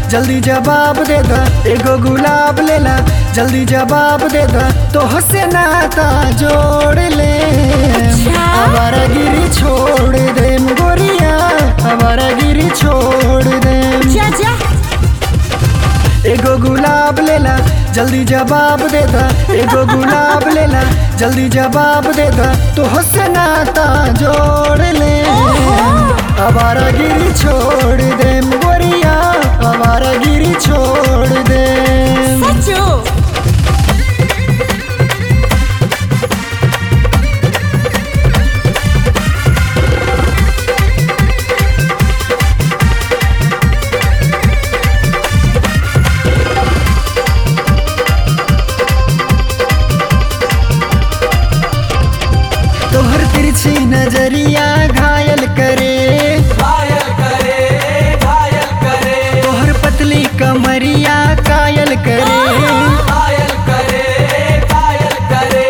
जल्दी जवाब दे दा, एगो गुलाब लेला जल्दी जवाब दे दा, तो हसे नाता जोड़ ले। आवारागिरी छोड़ दे गोरिया, आवारागिरी छोड़ दे। एगो गुलाब लेला जल्दी जवाब दे दा, एगो गुलाब लेला जल्दी जवाब दे दा, तो हसे नाता जोड़ ले। आवारागिरी छोड़ दे गोरिया, आवारागिरी छोड़ दे। सचो तोहर तिरछी नजरिया घायल करे, घायल करे, घायल करे, तोहर पतली कमरिया कायल करे। घायल करे, घायल करे,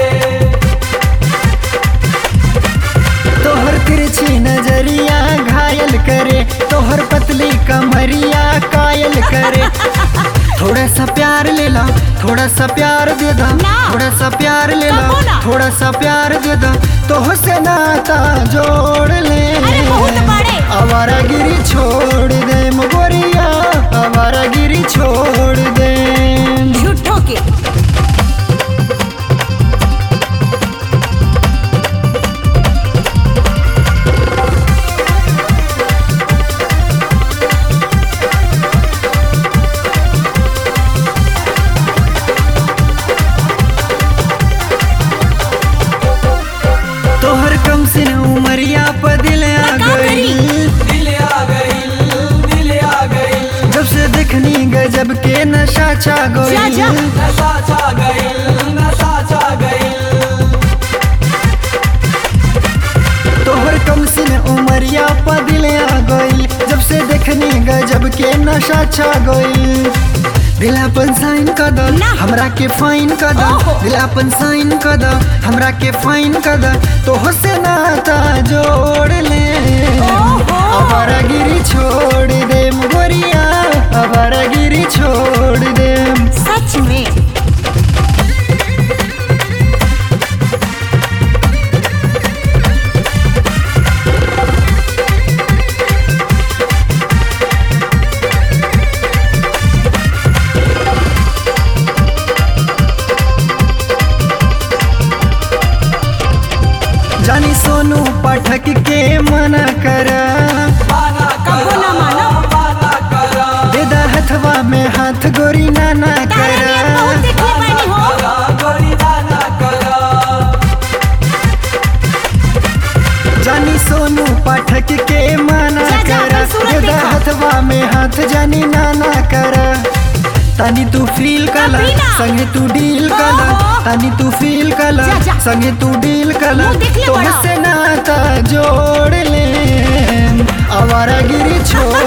तोहर तिरछी नजरिया घायल करे, तोहर पतली कमरिया कायल करे। थोड़ा सा प्यार ले ला, थोड़ा सा प्यार दे दा, ना। थोड़ा सा प्यार ले ला, कबो ना। थोड़ा सा प्यार दे दा, तो से नाता जोड़ ले। अरे बहुत बड़े। आवारागिरी छोड़ दे गोरिया, आवारागिरी छोड़ दे। झूठो के तोहर कम से उमरिया पर दिल आ का करी? गई, दिल आ गइल, दिल आ गइल, जब से देखनी गजब के नशा छा जा, जा। गई। नशा छा गइल, नशा छा गइल, तोहर कम से उमरिया पर दिल आ गई, जब से देखनी गजब के नशा छा गई। दिलापन साइन कर दा, ना। हमरा के फाइन कर दा, ओहो। दिलापन साइन कर दा, हमरा के फाइन कर दा, तो से नाता जोड़ ले। ओहो। आवारागिरी छोड़ दे गोरिया, आवारागिरी छोड़ दे। सच में जानी सोनू पाठक के मना करा, माना कबो ना मानो। माना करा, दे दा हथवा में हाथ गोरी नाना तारा नियत करा। बहुत देखले बानी हो। करा, गोरी दाना करा, जानी सोनू पाठक के मना जा, जा, करा, अपन सूरत दे दा देखा। हथवा में हाथ जानी नाना करा। तानी तू फील कला, अभी ना। संगे तू डील कला, ओहो। तानी तू फील कला, जा, जा। संगे तू डील कला, मुंह देख ले तो बड़ा। से नाता जोड़ ले। आवारागिरी छोड़